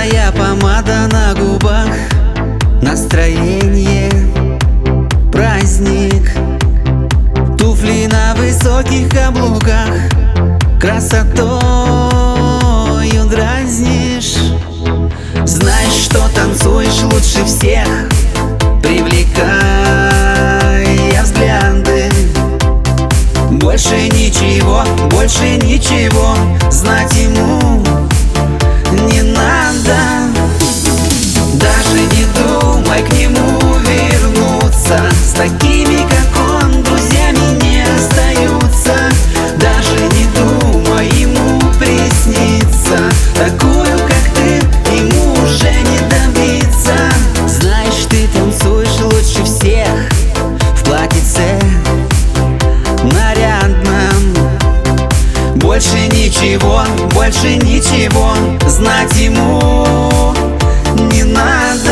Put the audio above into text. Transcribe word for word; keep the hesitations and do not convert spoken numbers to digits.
Твоя помада на губах, настроение, праздник. Туфли на высоких каблуках, красотою дразнишь. Знаешь, что танцуешь лучше всех, привлекая взгляды. Больше ничего, больше ничего знать ему не надо. Даже не думай к нему вернуться, с такими, как он, друзьями не остаются. Даже не думай ему присниться, такую, как ты, ему уже не добиться. Знаешь, ты танцуешь лучше всех в платьице нарядном. Больше ничего, больше ничего знать ему не надо.